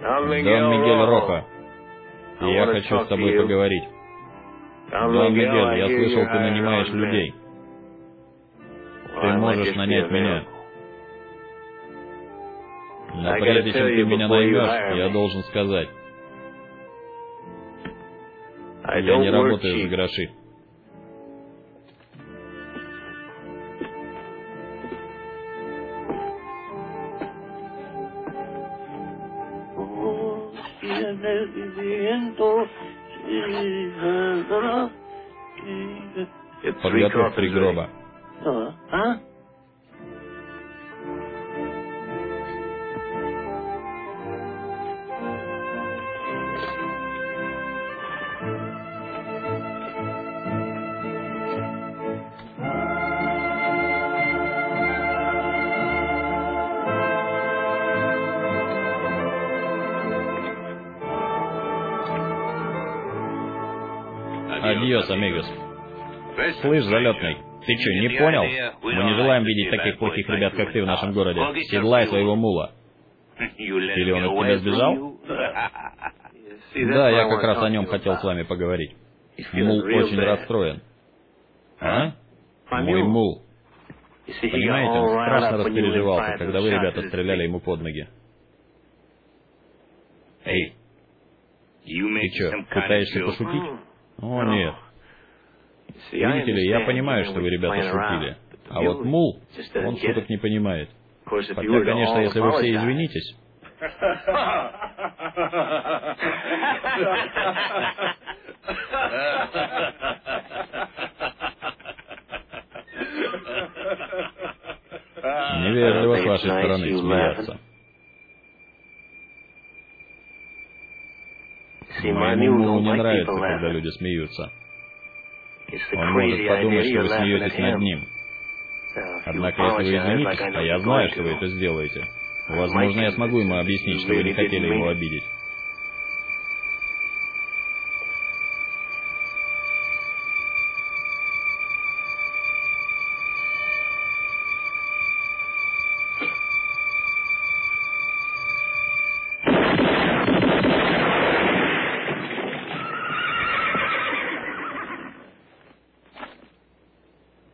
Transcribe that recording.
Дон Мигель Рохо. И я хочу с тобой поговорить. Дон Мигель, я слышал, ты нанимаешь людей. Ты можешь нанять меня. Но прежде чем ты меня наймешь, я должен сказать. Я не работаю за гроши. Подготовь 3 гроба. Адьос, амигос. Слышь, залетный, ты что, не понял? Мы не желаем видеть таких плохих ребят, как ты в нашем городе. Седлай своего мула. Или он от тебя сбежал? Да, я как раз о нем хотел с вами поговорить. Мул очень расстроен. А? Мой мул. Понимаете, он страшно распереживался, когда вы, ребята, стреляли ему под ноги. Эй, ты что, пытаешься пошутить? О, нет. Видите ли, я понимаю, что вы, ребята, шутили. А вот мул, он шуток не понимает. Хотя, конечно, если вы все извинитесь... Невежливо с вашей стороны смеяться. Моему мулу не нравится, когда люди смеются. Он может подумать, что вы смеетесь над ним. Однако, если вы извинитесь, а я знаю, что вы это сделаете, возможно, я смогу ему объяснить, что вы не хотели его обидеть.